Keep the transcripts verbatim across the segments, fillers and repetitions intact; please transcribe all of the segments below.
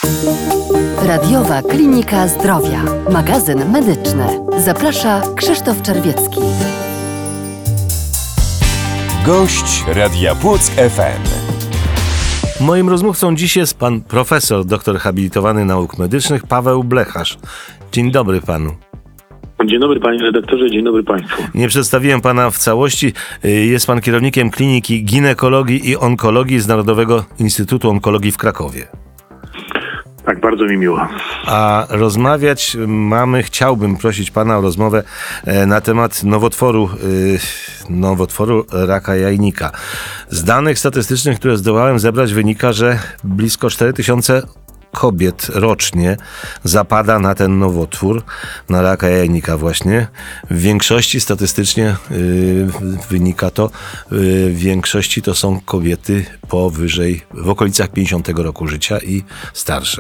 Radiowa Klinika Zdrowia. Magazyn medyczny. Zaprasza Krzysztof Czerwiecki. Gość Radia Płock F M. Moim rozmówcą dziś jest pan profesor, doktor habilitowany nauk medycznych Paweł Blecharz. Dzień dobry panu. Dzień dobry panie redaktorze, dzień dobry państwu. Nie przedstawiłem pana w całości. Jest pan kierownikiem Kliniki Ginekologii i Onkologii z Narodowego Instytutu Onkologii w Krakowie. Tak, bardzo mi miło. A rozmawiać mamy, chciałbym prosić pana o rozmowę na temat nowotworu, nowotworu raka jajnika. Z danych statystycznych, które zdołałem zebrać, wynika, że blisko cztery tysiące kobiet rocznie zapada na ten nowotwór, na raka jajnika właśnie. W większości statystycznie yy, wynika to, yy, w większości to są kobiety powyżej, w okolicach pięćdziesiątego roku życia i starsze.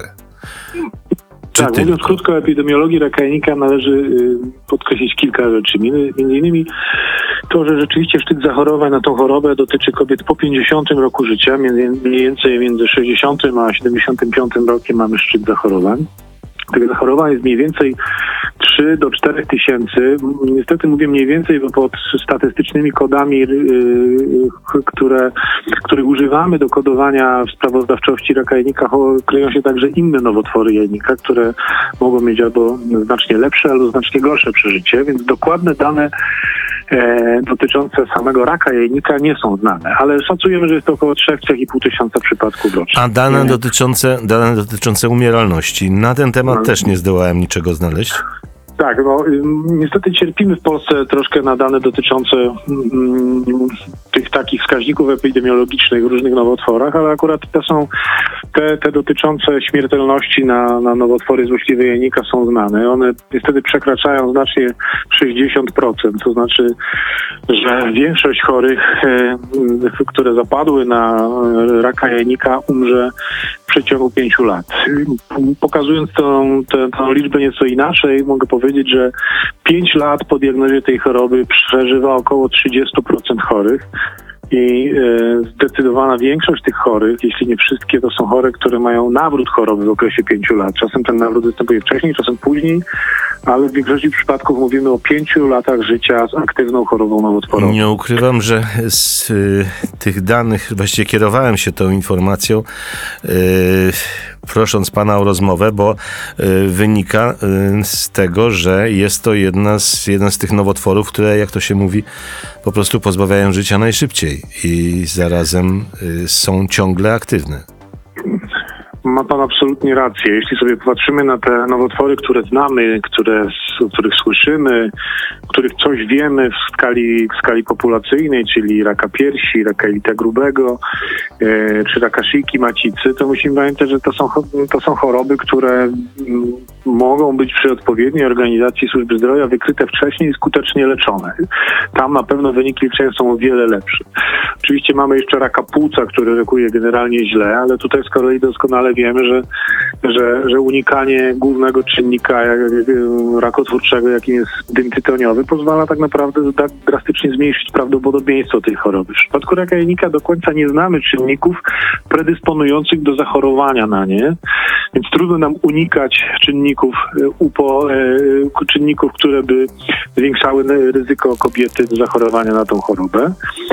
Czy tak, tylko? Mówiąc krótko o epidemiologii raka jajnika, należy y, podkreślić kilka rzeczy. Między innymi to, że rzeczywiście szczyt zachorowań na tą chorobę dotyczy kobiet po pięćdziesiątym roku życia. Mniej więcej między sześćdziesiątym a siedemdziesiątym piątym rokiem mamy szczyt zachorowań. Tych zachorowań jest mniej więcej trzy do czterech tysięcy. Niestety mówię mniej więcej, bo pod statystycznymi kodami, yy, które, których używamy do kodowania w sprawozdawczości raka jajnika, kryją się także inne nowotwory jajnika, które mogą mieć albo znacznie lepsze, albo znacznie gorsze przeżycie, więc dokładne dane e, dotyczące samego raka jajnika nie są znane, ale szacujemy, że jest to około trzy do trzech i pół tysiąca przypadków rocznie. A dane dotyczące, dane dotyczące umieralności, na ten temat no. też nie zdołałem niczego znaleźć. Tak, no niestety cierpimy w Polsce troszkę na dane dotyczące mm, tych takich wskaźników epidemiologicznych w różnych nowotworach, ale akurat te są, te, te dotyczące śmiertelności na, na nowotwory złośliwe jajnika są znane. One niestety przekraczają znacznie sześćdziesiąt procent, to znaczy, że większość chorych, e, które zapadły na raka jajnika, umrze w przeciągu pięciu lat. Pokazując tą, tę, tę liczbę nieco inaczej, mogę powiedzieć, że pięć lat po diagnozie tej choroby przeżywa około trzydzieści procent chorych i e, zdecydowana większość tych chorych, jeśli nie wszystkie, to są chore, które mają nawrót choroby w okresie pięciu lat. Czasem ten nawrót występuje wcześniej, czasem później, ale w większości przypadków mówimy o pięciu latach życia z aktywną chorobą nowotworową. Nie ukrywam, że z y, tych danych, właściwie kierowałem się tą informacją, y, prosząc pana o rozmowę, bo y, wynika y, z tego, że jest to jedna z, jeden z tych nowotworów, które, jak to się mówi, po prostu pozbawiają życia najszybciej i zarazem y, są ciągle aktywne. Ma pan absolutnie rację. Jeśli sobie popatrzymy na te nowotwory, które znamy, które, o których słyszymy, o których coś wiemy w skali, w skali populacyjnej, czyli raka piersi, raka jelita grubego, e, czy raka szyjki macicy, to musimy pamiętać, że to są, to są choroby, które m, mogą być przy odpowiedniej organizacji służby zdrowia wykryte wcześniej i skutecznie leczone. Tam na pewno wyniki leczenia są o wiele lepsze. Oczywiście mamy jeszcze raka płuca, który rekuje generalnie źle, ale tutaj z kolei doskonale wiemy, że, że, że unikanie głównego czynnika jak, rakotwórczego, jakim jest dym tytoniowy, pozwala tak naprawdę drastycznie zmniejszyć prawdopodobieństwo tej choroby. W przypadku raka jajnika do końca nie znamy czynników predysponujących do zachorowania na nie, więc trudno nam unikać czynników, upo, czynników, które by zwiększały ryzyko kobiety do zachorowania na tą chorobę.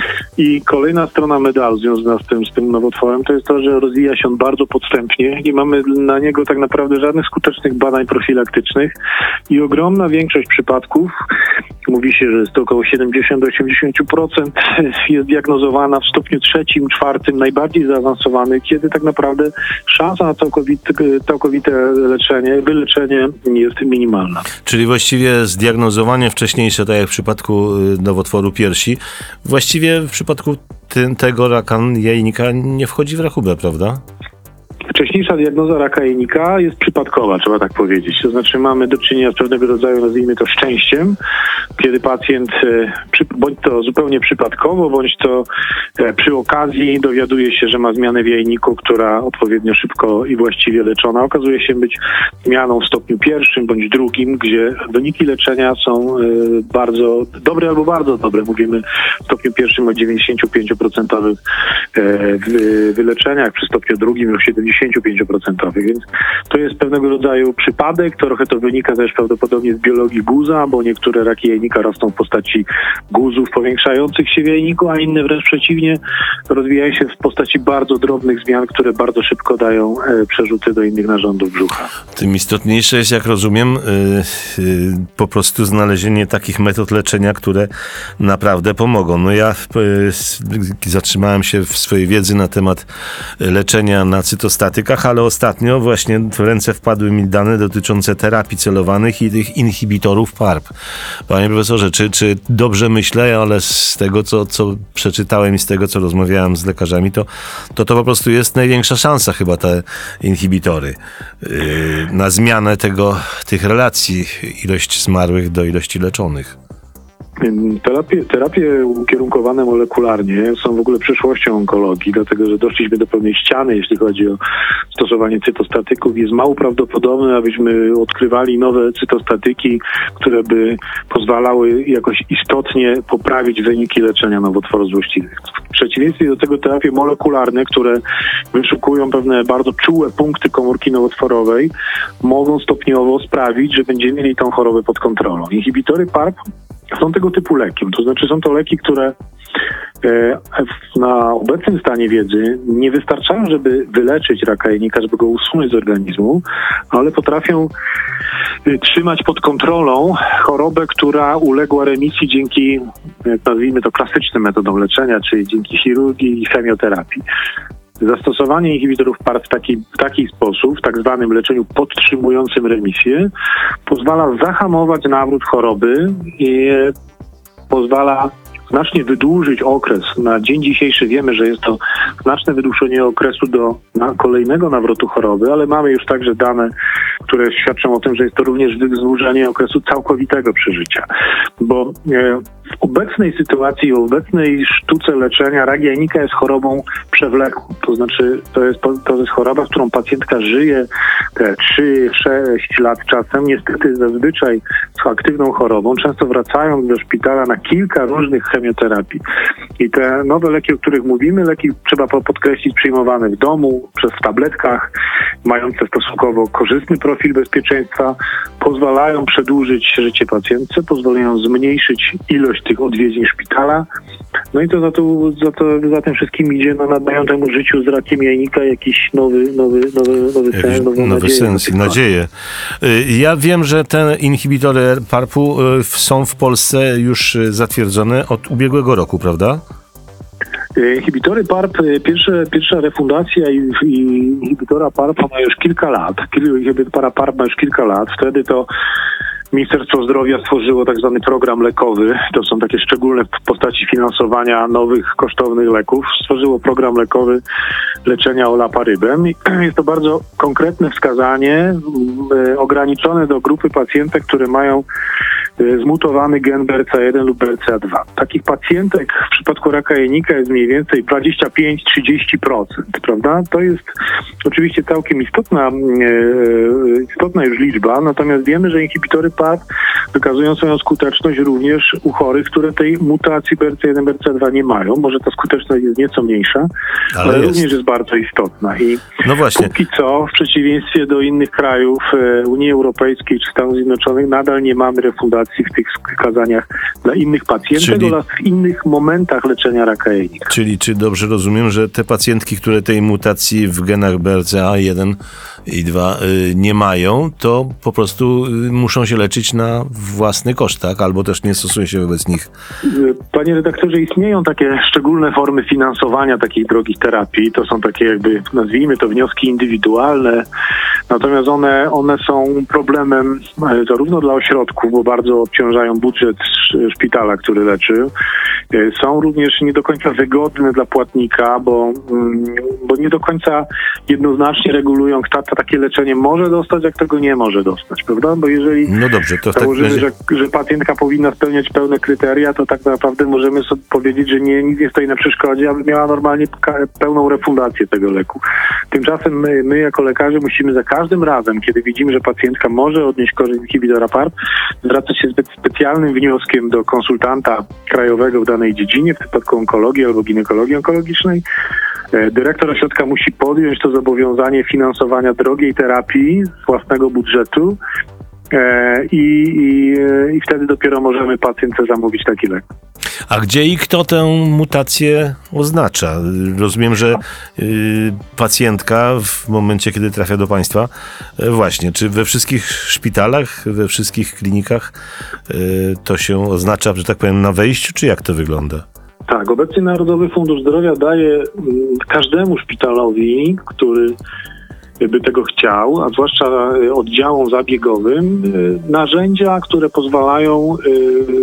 I kolejna strona medalu związana z tym, z tym nowotworem to jest to, że rozwija się on bardzo podstępnie. Nie mamy na niego tak naprawdę żadnych skutecznych badań profilaktycznych i ogromna większość przypadków, mówi się, że jest to około siedemdziesiąt do osiemdziesięciu procent, jest diagnozowana w stopniu trzecim, czwartym, najbardziej zaawansowany, kiedy tak naprawdę szansa na całkowite, całkowite leczenie, wyleczenie jest minimalna. Czyli właściwie zdiagnozowanie wcześniejsze, tak jak w przypadku nowotworu piersi, właściwie w przypadku ty, tego raka jajnika nie wchodzi w rachubę, prawda? Wcześniejsza diagnoza raka jajnika jest przypadkowa, trzeba tak powiedzieć. To znaczy mamy do czynienia z pewnego rodzaju, nazwijmy to szczęściem, kiedy pacjent bądź to zupełnie przypadkowo, bądź to przy okazji dowiaduje się, że ma zmianę w jajniku, która odpowiednio szybko i właściwie leczona okazuje się być zmianą w stopniu pierwszym bądź drugim, gdzie wyniki leczenia są bardzo dobre albo bardzo dobre. Mówimy w stopniu pierwszym o dziewięćdziesięciu pięciu procent wyleczeniach, przy stopniu drugim o siedemdziesięciu dziewięćdziesiąt pięć procent. Więc to jest pewnego rodzaju przypadek, trochę to wynika też prawdopodobnie z biologii guza, bo niektóre raki jajnika rosną w postaci guzów powiększających się w jajniku, a inne wręcz przeciwnie, rozwijają się w postaci bardzo drobnych zmian, które bardzo szybko dają e, przerzuty do innych narządów brzucha. Tym istotniejsze jest, jak rozumiem, yy, yy, po prostu znalezienie takich metod leczenia, które naprawdę pomogą. No ja yy, zatrzymałem się w swojej wiedzy na temat leczenia na cytostatykach, ale ostatnio właśnie w ręce wpadły mi dane dotyczące terapii celowanych i tych inhibitorów P A R P. Panie profesorze, czy, czy dobrze myślę, ale z tego, co, co przeczytałem i z tego, co rozmawiałem z lekarzami, to to, to po prostu jest największa szansa chyba te inhibitory yy, na zmianę tego, tych relacji, ilość zmarłych do ilości leczonych. Terapie, terapie ukierunkowane molekularnie są w ogóle przyszłością onkologii, dlatego że doszliśmy do pewnej ściany, jeśli chodzi o stosowanie cytostatyków. Jest mało prawdopodobne, abyśmy odkrywali nowe cytostatyki, które by pozwalały jakoś istotnie poprawić wyniki leczenia nowotworów złośliwych. W przeciwieństwie do tego terapie molekularne, które wyszukują pewne bardzo czułe punkty komórki nowotworowej, mogą stopniowo sprawić, że będziemy mieli tą chorobę pod kontrolą. Inhibitory P A R P są tego typu lekiem, to znaczy są to leki, które e, na obecnym stanie wiedzy nie wystarczają, żeby wyleczyć raka jajnika, żeby go usunąć z organizmu, ale potrafią e, trzymać pod kontrolą chorobę, która uległa remisji dzięki, jak nazwijmy to, klasycznym metodom leczenia, czyli dzięki chirurgii i chemioterapii. Zastosowanie inhibitorów P A R P w taki, w taki sposób, w tak zwanym leczeniu podtrzymującym remisję, pozwala zahamować nawrót choroby i pozwala znacznie wydłużyć okres. Na dzień dzisiejszy wiemy, że jest to znaczne wydłużenie okresu do na kolejnego nawrotu choroby, ale mamy już także dane, które świadczą o tym, że jest to również wydłużenie okresu całkowitego przeżycia. Bo e, w obecnej sytuacji, w obecnej sztuce leczenia rak jajnika jest chorobą przewlekłą. To znaczy to jest, to jest choroba, z którą pacjentka żyje te trzy sześć lat czasem. Niestety zazwyczaj z aktywną chorobą, często wracając do szpitala na kilka różnych chemioterapii. I te nowe leki, o których mówimy, leki trzeba podkreślić, przyjmowane w domu, przez w tabletkach, mające stosunkowo korzystny profil bezpieczeństwa, pozwalają przedłużyć życie pacjentce, pozwalają zmniejszyć ilość tych odwiedzin szpitala. No i to za, to, za, to, za tym wszystkim idzie, no, nadają temu życiu z rakiem jajnika jakiś nowy, nowy, nowy, nowy Jakiś sens, nową nowy nadzieję. sens i nadzieję. Ja wiem, że te inhibitory P A R P-u są w Polsce już zatwierdzone od ubiegłego roku, prawda? Inhibitory P A R P, pierwsze, pierwsza refundacja i, i inhibitora P A R P ma już kilka lat. Inhibitora P A R P ma już kilka lat. Wtedy to Ministerstwo Zdrowia stworzyło tak zwany program lekowy. To są takie szczególne w postaci finansowania nowych, kosztownych leków. Stworzyło program lekowy leczenia olaparybem. Jest to bardzo konkretne wskazanie, y, ograniczone do grupy pacjentek, które mają y, zmutowany gen B R C A jeden lub B R C A dwa. Takich pacjentek w przypadku raka jajnika jest mniej więcej dwadzieścia pięć do trzydziestu procent, prawda? To jest oczywiście całkiem istotna, y, istotna już liczba, natomiast wiemy, że inhibitory P A R P wykazują swoją skuteczność również u chorych, które tej mutacji B R C A jeden, B R C A dwa nie mają. Może ta skuteczność jest nieco mniejsza, ale, ale jest. również jest bardzo istotna. I no właśnie. Póki co, w przeciwieństwie do innych krajów e, Unii Europejskiej czy Stanów Zjednoczonych, nadal nie mamy refundacji w tych wskazaniach dla innych pacjentek Czyli... oraz w innych momentach leczenia raka jajnika. Czyli czy dobrze rozumiem, że te pacjentki, które tej mutacji w genach B R C A jeden i dwa y, nie mają, to po prostu y, muszą się leczyć na własny koszt, tak? Albo też nie stosuje się wobec nich. Panie redaktorze, istnieją takie szczególne formy finansowania takich drogich terapii. To są takie jakby, nazwijmy to, wnioski indywidualne. Natomiast one, one są problemem zarówno dla ośrodków, bo bardzo obciążają budżet szpitala, który leczy. Są również nie do końca wygodne dla płatnika, bo, bo nie do końca jednoznacznie regulują, kto takie leczenie może dostać, jak tego nie może dostać, prawda? Bo jeżeli no dobrze, to założymy, tak... że, że pacjentka powinna spełniać pełne kryteria, to tak naprawdę możemy sobie powiedzieć, że nie, nic nie stoi na przeszkodzie, aby miała normalnie pełną refundację tego leku. Tymczasem my, my jako lekarze musimy za każdym każdym razem, kiedy widzimy, że pacjentka może odnieść korzyść z inhibitora P A R P, zwracać się z spe- specjalnym wnioskiem do konsultanta krajowego w danej dziedzinie, w przypadku onkologii albo ginekologii onkologicznej. E, Dyrektor ośrodka musi podjąć to zobowiązanie finansowania drogiej terapii z własnego budżetu e, i, i, e, i wtedy dopiero możemy pacjentce zamówić taki lek. A gdzie i kto tę mutację oznacza? Rozumiem, że y, pacjentka w momencie, kiedy trafia do państwa, y, właśnie, czy we wszystkich szpitalach, we wszystkich klinikach y, to się oznacza, że tak powiem, na wejściu, czy jak to wygląda? Tak, obecnie Narodowy Fundusz Zdrowia daje mm, każdemu szpitalowi, który by tego chciał, a zwłaszcza y, oddziałom zabiegowym, y, narzędzia, które pozwalają y,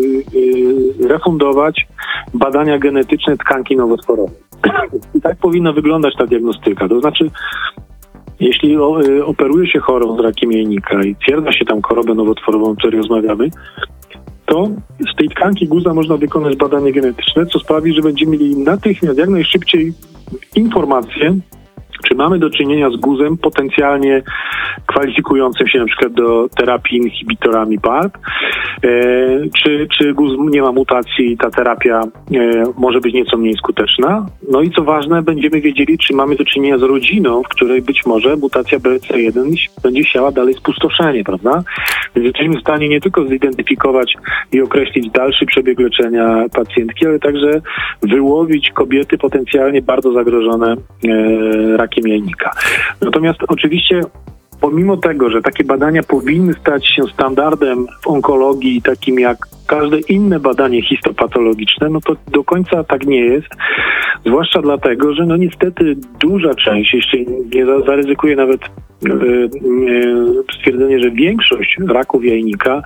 y, refundować badania genetyczne tkanki nowotworowej. I tak powinna wyglądać ta diagnostyka. To znaczy, jeśli o, y, operuje się chorą z rakiem jajnika i stwierdza się tam chorobę nowotworową, o której rozmawiamy, to z tej tkanki guza można wykonać badanie genetyczne, co sprawi, że będziemy mieli natychmiast, jak najszybciej informację, czy mamy do czynienia z guzem potencjalnie kwalifikującym się na przykład do terapii inhibitorami P A R P, e, czy, czy guz nie ma mutacji i ta terapia e, może być nieco mniej skuteczna. No i co ważne, będziemy wiedzieli, czy mamy do czynienia z rodziną, w której być może mutacja B R C jeden będzie siała dalej spustoszenie, prawda? Więc jesteśmy w stanie nie tylko zidentyfikować i określić dalszy przebieg leczenia pacjentki, ale także wyłowić kobiety potencjalnie bardzo zagrożone e, rakiem jajnika. Natomiast oczywiście pomimo tego, że takie badania powinny stać się standardem w onkologii, takim jak każde inne badanie histopatologiczne, no to do końca tak nie jest. Zwłaszcza dlatego, że no niestety duża część, jeśli nie zaryzykuję nawet e, e, stwierdzenie, że większość raków jajnika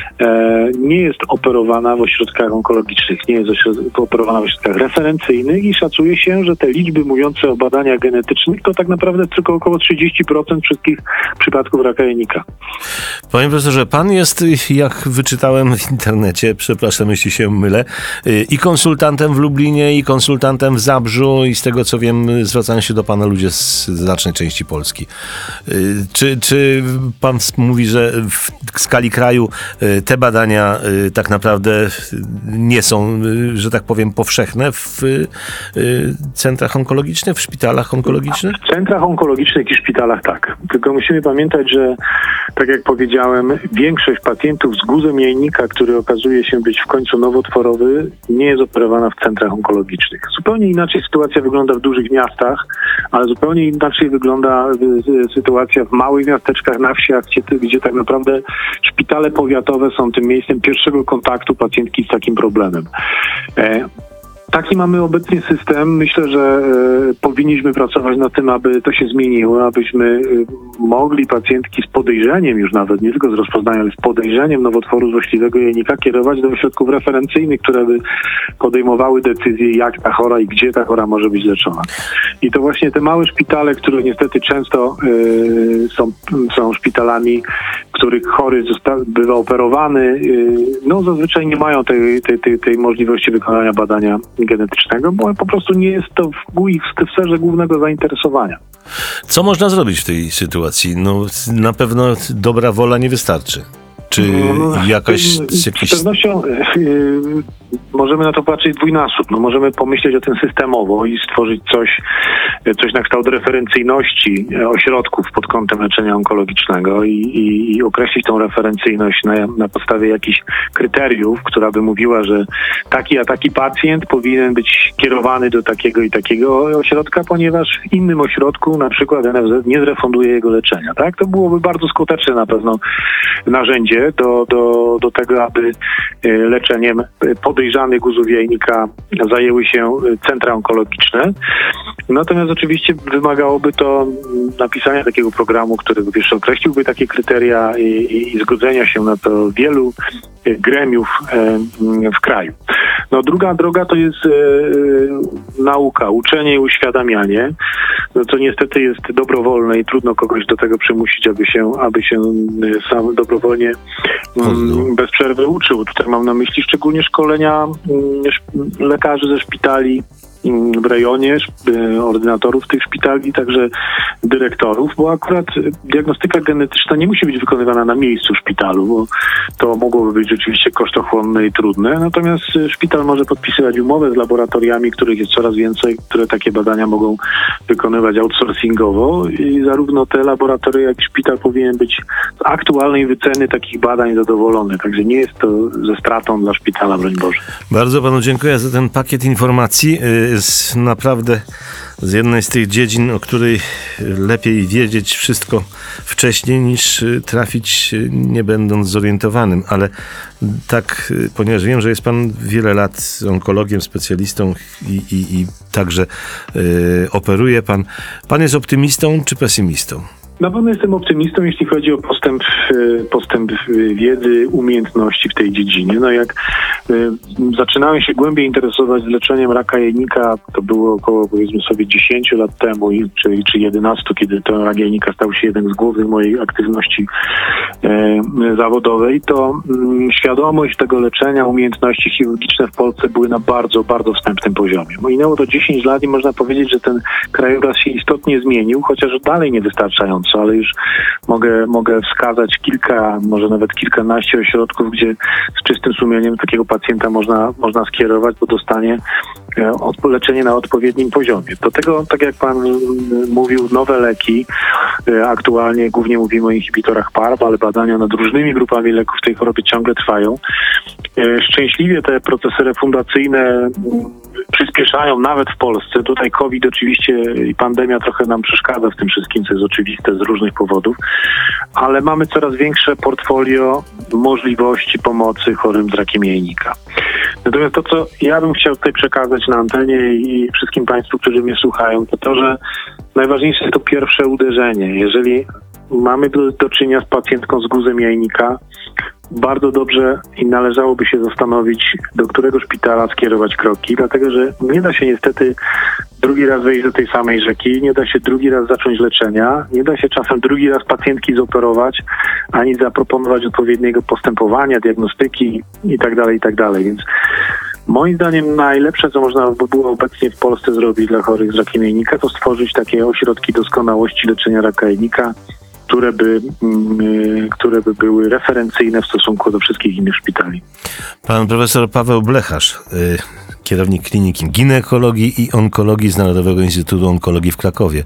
e, nie jest operowana w ośrodkach onkologicznych, nie jest ośrod- operowana w ośrodkach referencyjnych i szacuje się, że te liczby mówiące o badaniach genetycznych to tak naprawdę tylko około trzydzieści procent wszystkich przypadków raka jajnika. Panie profesorze, pan jest, jak wyczytałem w internecie, przepraszam, jeśli się mylę, i konsultantem w Lublinie, i konsultantem w Zabrzu, i z tego co wiem, zwracają się do pana ludzie z znacznej części Polski. Czy, czy pan mówi, że w skali kraju te badania tak naprawdę nie są, że tak powiem, powszechne w centrach onkologicznych, w szpitalach onkologicznych? W centrach onkologicznych i szpitalach tak. Tylko musimy pamiętać, że tak jak powiedziałem, większość pacjentów z guzem jajnika, który okazuje się być w końcu nowotworowy, nie jest operowana w centrach onkologicznych. Zupełnie inaczej sytuacja wygląda w dużych miastach, ale zupełnie inaczej wygląda sytuacja w małych miasteczkach, na wsiach, gdzie, gdzie tak naprawdę szpitale powiatowe są tym miejscem pierwszego kontaktu pacjentki z takim problemem. E, Taki mamy obecnie system. Myślę, że e, powinniśmy pracować nad tym, aby to się zmieniło, abyśmy e, mogli pacjentki z podejrzeniem już nawet, nie tylko z rozpoznaniem, ale z podejrzeniem nowotworu złośliwego jajnika kierować do ośrodków referencyjnych, które by podejmowały decyzję, jak ta chora i gdzie ta chora może być leczona. I to właśnie te małe szpitale, które niestety często e, są, są szpitalami, w których chory zosta- bywa operowany, e, no zazwyczaj nie mają tej, tej, tej, tej możliwości wykonania badania genetycznego, bo po prostu nie jest to w ich w sferze głównego zainteresowania. Co można zrobić w tej sytuacji? No, na pewno dobra wola nie wystarczy. Czy jakaś... Z jakiś... pewnością yy, możemy na to patrzeć dwójnasób. No, możemy pomyśleć o tym systemowo i stworzyć coś, coś na kształt referencyjności ośrodków pod kątem leczenia onkologicznego i, i, i określić tą referencyjność na, na podstawie jakichś kryteriów, która by mówiła, że taki a taki pacjent powinien być kierowany do takiego i takiego ośrodka, ponieważ w innym ośrodku na przykład N F Z nie zrefunduje jego leczenia. Tak? To byłoby bardzo skuteczne na pewno narzędzie do, do, do tego, aby leczeniem podejrzanych guzów jajnika zajęły się centra onkologiczne. Natomiast oczywiście wymagałoby to napisania takiego programu, który wiesz, określiłby takie kryteria i, i, i zgodzenia się na to wielu gremiów w kraju. No druga droga to jest e, nauka, uczenie i uświadamianie, no, co niestety jest dobrowolne i trudno kogoś do tego przymusić, aby się, aby się sam dobrowolnie m, bez przerwy uczył. Tutaj mam na myśli szczególnie szkolenia m, lekarzy ze szpitali, w rejonie, ordynatorów tych szpitali, także dyrektorów, bo akurat diagnostyka genetyczna nie musi być wykonywana na miejscu w szpitalu, bo to mogłoby być rzeczywiście kosztochłonne i trudne. Natomiast szpital może podpisywać umowę z laboratoriami, których jest coraz więcej, które takie badania mogą wykonywać outsourcingowo i zarówno te laboratoria, jak i szpital powinien być z aktualnej wyceny takich badań zadowolony. Także nie jest to ze stratą dla szpitala, broń Boże. Bardzo panu dziękuję za ten pakiet informacji. Z, naprawdę z jednej z tych dziedzin, o której lepiej wiedzieć wszystko wcześniej niż trafić nie będąc zorientowanym, ale tak, ponieważ wiem, że jest pan wiele lat onkologiem, specjalistą i, i, i także y, operuje pan. Pan jest optymistą czy pesymistą? Na pewno jestem optymistą, jeśli chodzi o postęp, postęp wiedzy, umiejętności w tej dziedzinie. No jak y, zaczynałem się głębiej interesować leczeniem raka jajnika, to było około, powiedzmy sobie, dziesięć lat temu, czy, czy jedenaście, kiedy to rak jajnika stał się jednym z głównych mojej aktywności y, zawodowej, to y, świadomość tego leczenia, umiejętności chirurgiczne w Polsce były na bardzo, bardzo wstępnym poziomie. Minęło to dziesięć lat i można powiedzieć, że ten krajobraz się istotnie zmienił, chociaż dalej niewystarczająco. Ale już mogę, mogę wskazać kilka, może nawet kilkanaście ośrodków, gdzie z czystym sumieniem takiego pacjenta można, można skierować, bo dostanie leczenie na odpowiednim poziomie. Do tego, tak jak pan mówił, nowe leki, aktualnie głównie mówimy o inhibitorach P A R P, ale badania nad różnymi grupami leków w tej chorobie ciągle trwają. Szczęśliwie te procesy refundacyjne przyspieszają nawet w Polsce. Tutaj COVID oczywiście i pandemia trochę nam przeszkadza w tym wszystkim, co jest oczywiste z różnych powodów, ale mamy coraz większe portfolio możliwości pomocy chorym z rakiem jajnika. Natomiast to, co ja bym chciał tutaj przekazać na antenie i wszystkim Państwu, którzy mnie słuchają, to to, że najważniejsze jest to pierwsze uderzenie. Jeżeli mamy do, do czynienia z pacjentką z guzem jajnika, bardzo dobrze i należałoby się zastanowić, do którego szpitala skierować kroki, dlatego że nie da się niestety drugi raz wejść do tej samej rzeki, nie da się drugi raz zacząć leczenia, nie da się czasem drugi raz pacjentki zoperować, ani zaproponować odpowiedniego postępowania, diagnostyki itd., itd. Więc moim zdaniem najlepsze, co można by było obecnie w Polsce zrobić dla chorych z rakiem jajnika, to stworzyć takie ośrodki doskonałości leczenia raka jajnika, które by, które by były referencyjne w stosunku do wszystkich innych szpitali. Pan profesor Paweł Blecharz, kierownik Kliniki Ginekologii i Onkologii z Narodowego Instytutu Onkologii w Krakowie,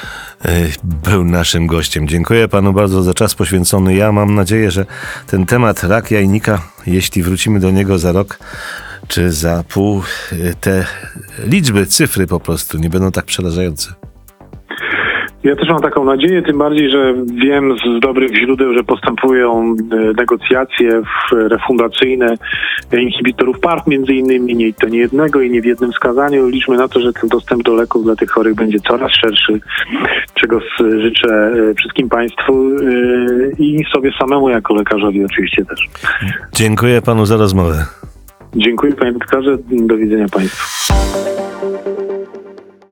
był naszym gościem. Dziękuję panu bardzo za czas poświęcony. Ja mam nadzieję, że ten temat rak jajnika, jeśli wrócimy do niego za rok czy za pół, te liczby, cyfry po prostu nie będą tak przerażające. Ja też mam taką nadzieję, tym bardziej, że wiem z dobrych źródeł, że postępują negocjacje refundacyjne inhibitorów P A R P między innymi, nie, to nie jednego i nie w jednym wskazaniu. Liczmy na to, że ten dostęp do leków dla tych chorych będzie coraz szerszy, czego życzę wszystkim Państwu i sobie samemu jako lekarzowi oczywiście też. Dziękuję panu za rozmowę. Dziękuję panie doktorze, do widzenia Państwu.